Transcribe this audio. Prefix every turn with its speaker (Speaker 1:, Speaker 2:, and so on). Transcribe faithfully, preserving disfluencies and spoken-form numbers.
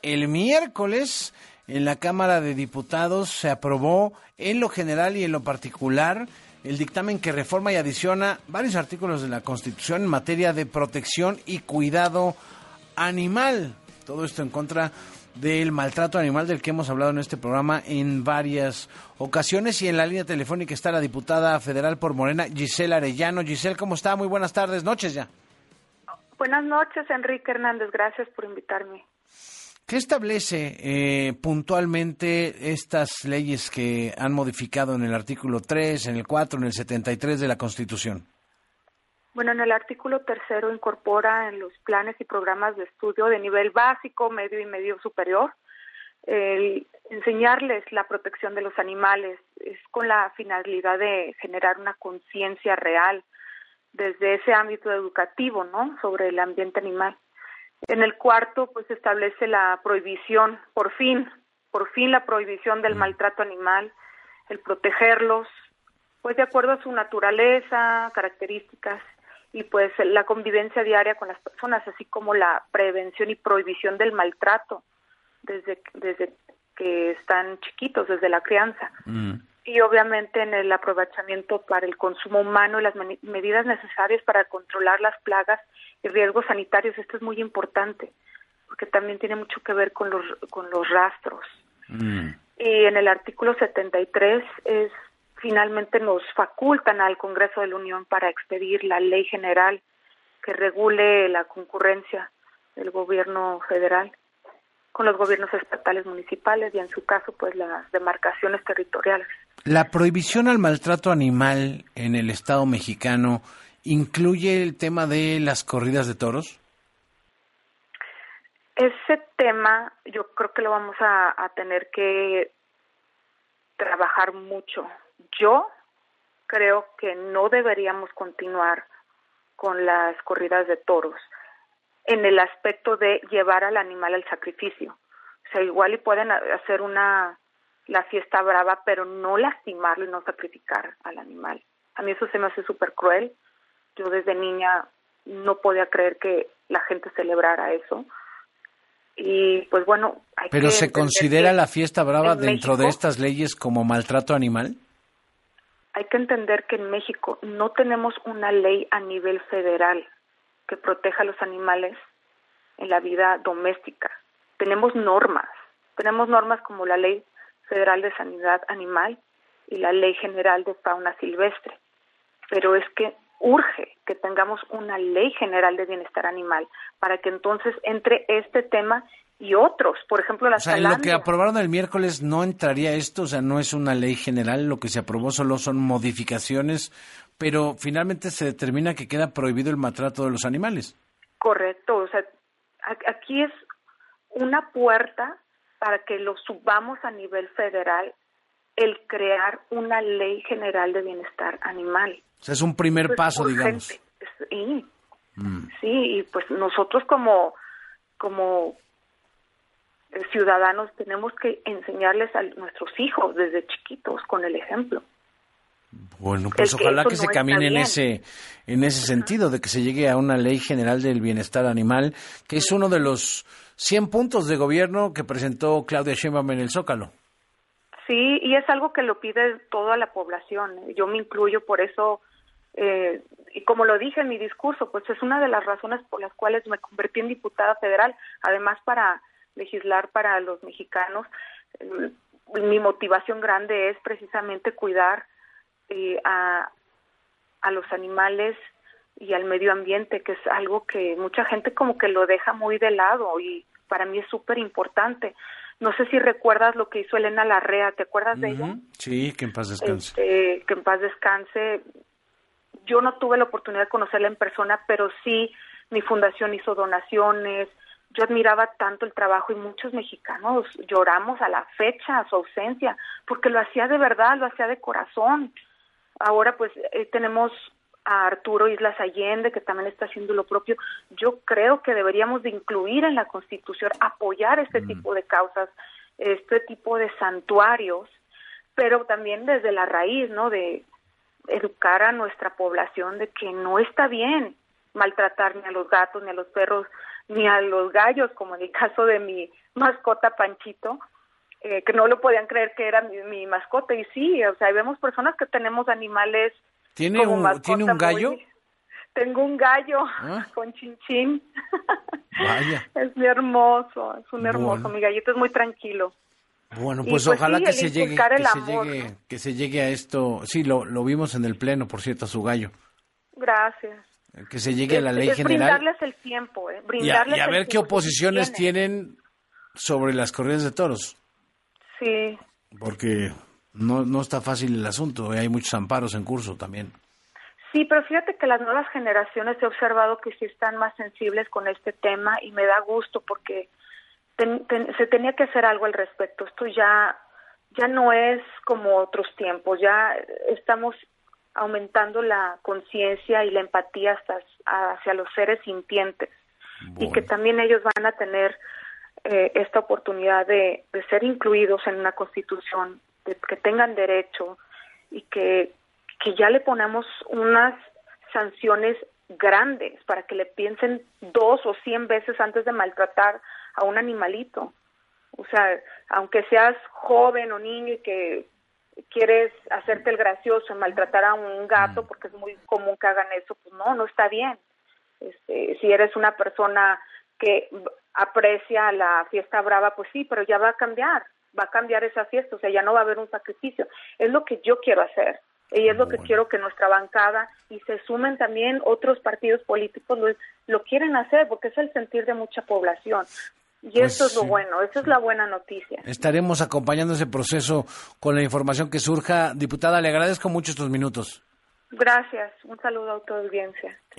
Speaker 1: el miércoles en la Cámara de Diputados se aprobó en lo general y en lo particular el dictamen que reforma y adiciona varios artículos de la Constitución en materia de protección y cuidado animal. Todo esto en contra del maltrato animal del que hemos hablado en este programa en varias ocasiones. Y en la línea telefónica está la diputada federal por Morena, Giselle Arellano. Giselle, ¿cómo está? Muy buenas tardes, noches ya.
Speaker 2: Buenas noches, Enrique Hernández. Gracias por invitarme.
Speaker 1: ¿Qué establece eh, puntualmente estas leyes que han modificado en el artículo tres, en el cuatro, en el setenta y tres de la Constitución?
Speaker 2: Bueno, en el artículo tercero incorpora en los planes y programas de estudio de nivel básico, medio y medio superior, el enseñarles la protección de los animales. Es con la finalidad de generar una conciencia real desde ese ámbito educativo, ¿no?, sobre el ambiente animal. En el cuarto, pues, establece la prohibición, por fin, por fin la prohibición del maltrato animal, el protegerlos, pues, de acuerdo a su naturaleza, características, y pues la convivencia diaria con las personas, así como la prevención y prohibición del maltrato desde, desde que están chiquitos, desde la crianza. Mm. Y obviamente en el aprovechamiento para el consumo humano y las me- medidas necesarias para controlar las plagas y riesgos sanitarios. Esto es muy importante, porque también tiene mucho que ver con los con los rastros. Mm. Y en el artículo setenta y tres es finalmente nos facultan al Congreso de la Unión para expedir la ley general que regule la concurrencia del gobierno federal con los gobiernos estatales, municipales y en su caso pues las demarcaciones territoriales.
Speaker 1: ¿La prohibición al maltrato animal en el Estado mexicano incluye el tema de las corridas de toros?
Speaker 2: Ese tema yo creo que lo vamos a, a tener que trabajar mucho. Yo creo que no deberíamos continuar con las corridas de toros en el aspecto de llevar al animal al sacrificio. O sea, igual y pueden hacer una la fiesta brava, pero no lastimarlo y no sacrificar al animal. A mí eso se me hace súper cruel. Yo desde niña no podía creer que la gente celebrara eso. Y pues bueno, hay
Speaker 1: ¿Pero
Speaker 2: que
Speaker 1: se considera la fiesta brava dentro
Speaker 2: México,
Speaker 1: de estas leyes como maltrato animal?
Speaker 2: Hay que entender que en México no tenemos una ley a nivel federal que proteja a los animales en la vida doméstica. Tenemos normas, tenemos normas como la Ley Federal de Sanidad Animal y la Ley General de Fauna Silvestre, pero es que urge que tengamos una Ley General de Bienestar Animal para que entonces entre este tema y otros, por ejemplo las
Speaker 1: O sea, en
Speaker 2: calandrias.
Speaker 1: lo que aprobaron el miércoles no entraría esto, o sea, no es una ley general, lo que se aprobó solo son modificaciones, pero finalmente se determina que queda prohibido el maltrato de los animales.
Speaker 2: Correcto, o sea, aquí es una puerta para que lo subamos a nivel federal, el crear una ley general de bienestar animal.
Speaker 1: O sea, es un primer
Speaker 2: Eso
Speaker 1: paso,
Speaker 2: es
Speaker 1: digamos.
Speaker 2: Sí, mm. sí, y pues nosotros como, como ciudadanos tenemos que enseñarles a nuestros hijos desde chiquitos con el ejemplo.
Speaker 1: Bueno, pues
Speaker 2: el
Speaker 1: ojalá
Speaker 2: que,
Speaker 1: que
Speaker 2: no
Speaker 1: se camine en
Speaker 2: bien.
Speaker 1: ese en ese uh-huh. sentido, de que se llegue a una ley general del bienestar animal, que es uno de los cien puntos de gobierno que presentó Claudia Sheinbaum en el Zócalo.
Speaker 2: Sí, y es algo que lo pide toda la población. Yo me incluyo por eso, eh, y como lo dije en mi discurso, pues es una de las razones por las cuales me convertí en diputada federal, además para legislar para los mexicanos. Eh, mi motivación grande es precisamente cuidar Eh, a, a los animales y al medio ambiente, que es algo que mucha gente como que lo deja muy de lado y para mí es súper importante. No sé si recuerdas lo que hizo Elena Larrea, ¿te acuerdas uh-huh. de ella?
Speaker 1: Sí, que en paz descanse.
Speaker 2: Este, que en paz descanse. Yo no tuve la oportunidad de conocerla en persona, pero sí mi fundación hizo donaciones. Yo admiraba tanto el trabajo y muchos mexicanos lloramos a la fecha a su ausencia, porque lo hacía de verdad, lo hacía de corazón. Ahora pues eh, tenemos a Arturo Islas Allende, que también está haciendo lo propio. Yo creo que deberíamos de incluir en la Constitución, apoyar este mm. tipo de causas, este tipo de santuarios, pero también desde la raíz, ¿no?, de educar a nuestra población de que no está bien maltratar ni a los gatos ni a los perros, ni a los gallos, como en el caso de mi mascota Panchito, eh, que no lo podían creer que era mi, mi mascota. Y sí, o sea, vemos personas que tenemos animales.
Speaker 1: ¿Tiene
Speaker 2: como
Speaker 1: un,
Speaker 2: mascota
Speaker 1: ¿tiene un gallo?
Speaker 2: Muy... Tengo un gallo
Speaker 1: ¿Ah?
Speaker 2: con Chinchín.
Speaker 1: Vaya.
Speaker 2: Es muy hermoso, es un hermoso.
Speaker 1: Bueno.
Speaker 2: Mi gallito es muy tranquilo.
Speaker 1: Bueno,
Speaker 2: Y,
Speaker 1: pues,
Speaker 2: pues,
Speaker 1: ojalá
Speaker 2: sí,
Speaker 1: que
Speaker 2: el
Speaker 1: se llegue,
Speaker 2: inculcar
Speaker 1: que
Speaker 2: el
Speaker 1: se
Speaker 2: amor,
Speaker 1: llegue,
Speaker 2: ¿no?
Speaker 1: que se llegue a esto. Sí, lo, lo vimos en el pleno, por cierto, a su gallo.
Speaker 2: Gracias.
Speaker 1: Que se llegue a la
Speaker 2: Es-
Speaker 1: ley
Speaker 2: es
Speaker 1: general.
Speaker 2: brindarles el tiempo, ¿eh?
Speaker 1: Y a,
Speaker 2: Brindarles
Speaker 1: y a
Speaker 2: el
Speaker 1: ver qué
Speaker 2: tiempo que
Speaker 1: oposiciones
Speaker 2: tienen.
Speaker 1: tienen sobre las corridas de toros,
Speaker 2: Sí.
Speaker 1: porque no, no está fácil el asunto, y hay muchos amparos en curso también.
Speaker 2: Sí, pero fíjate que las nuevas generaciones he observado que sí están más sensibles con este tema y me da gusto porque ten- ten- se tenía que hacer algo al respecto. Esto ya, ya no es como otros tiempos, ya estamos aumentando la conciencia y la empatía hasta hacia los seres sintientes y que
Speaker 1: Bueno.
Speaker 2: también ellos van a tener eh, esta oportunidad de, de ser incluidos en una constitución, de que tengan derecho y que que ya le ponemos unas sanciones grandes para que le piensen dos o cien veces antes de maltratar a un animalito. O sea, aunque seas joven o niño y que quieres hacerte el gracioso y maltratar a un gato, porque es muy común que hagan eso, pues no, no está bien. Este, si eres una persona que aprecia la fiesta brava, pues sí, pero ya va a cambiar, va a cambiar esa fiesta, o sea, ya no va a haber un sacrificio. Es lo que yo quiero hacer. Y es lo que
Speaker 1: Bueno.
Speaker 2: quiero que nuestra bancada y se sumen también otros partidos políticos lo, lo quieren hacer porque es el sentir de mucha población. Y
Speaker 1: Pues
Speaker 2: eso es lo
Speaker 1: sí,
Speaker 2: bueno, esa es la buena noticia.
Speaker 1: Estaremos acompañando ese proceso con la información que surja. Diputada, le agradezco mucho estos minutos.
Speaker 2: Gracias, un saludo a tu audiencia.